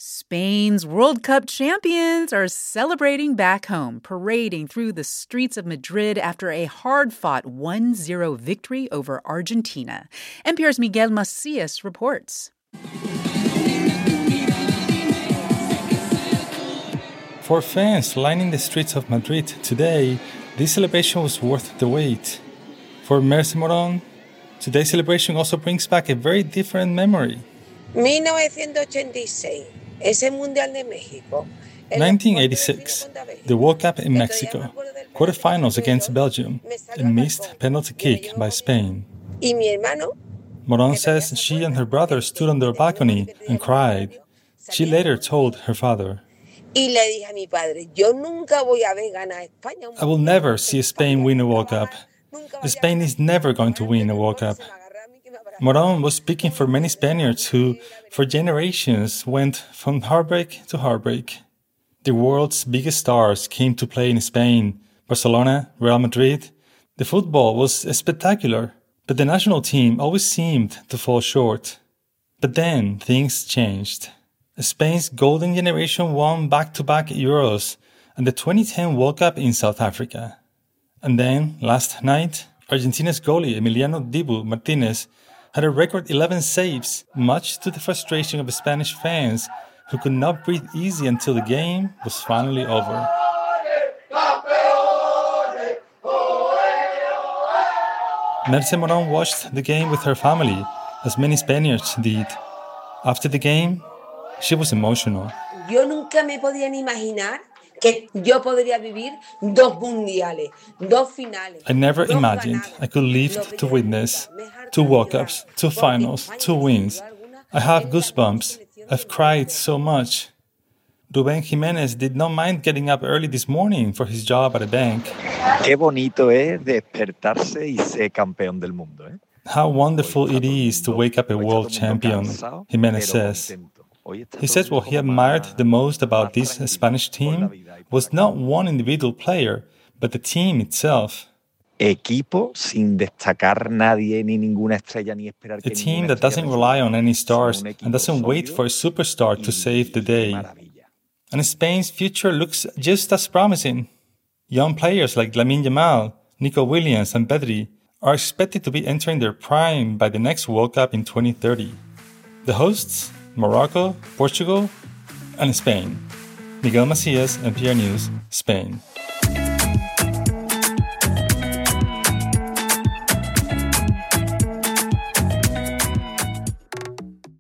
Spain's World Cup champions are celebrating back home, parading through the streets of Madrid after a hard-fought 1-0 victory over Argentina. NPR's Miguel Macias reports. For fans lining the streets of Madrid today, this celebration was worth the wait. For Merce Moron, today's celebration also brings back a very different memory. 1986, ese Mundial de México. 1986, the World Cup in Mexico, quarterfinals against Belgium, a missed penalty kick by Spain. Moron says she and her brother stood on their balcony and cried. She later told her father, I will never see Spain win a World Cup. Spain is never going to win a World Cup. Moron was speaking for many Spaniards who, for generations, went from heartbreak to heartbreak. The world's biggest stars came to play in Spain, Barcelona, Real Madrid. The football was spectacular, but the national team always seemed to fall short. But then things changed. Spain's golden generation won back-to-back Euros and the 2010 World Cup in South Africa. And then, last night, Argentina's goalie Emiliano Dibu Martinez had a record 11 saves, much to the frustration of Spanish fans who could not breathe easy until the game was finally over. Merce Moron watched the game with her family, as many Spaniards did. After the game, she was emotional. Yo nunca me podía ni imaginar que yo podría vivir dos mundiales, dos finales. I never imagined I could live to witness 2 World Cups, 2 finals, 2 wins. I have goosebumps. I've cried so much. Rubén Jiménez did not mind getting up early this morning for his job at a bank. Qué bonito es despertarse y ser campeón del mundo, ¿eh? How wonderful it is to wake up a world champion, Jiménez says. He says what he admired the most about this Spanish team was not one individual player, but the team itself. Equipo sin destacar nadie ni ninguna estrella ni esperar A team that doesn't rely on any stars and doesn't wait for a superstar to save the day. And Spain's future looks just as promising. Young players like Lamine Yamal, Nico Williams and Pedri are expected to be entering their prime by the next World Cup in 2030. The hosts? Morocco, Portugal, and Spain. Miguel Macias, NPR News, Spain.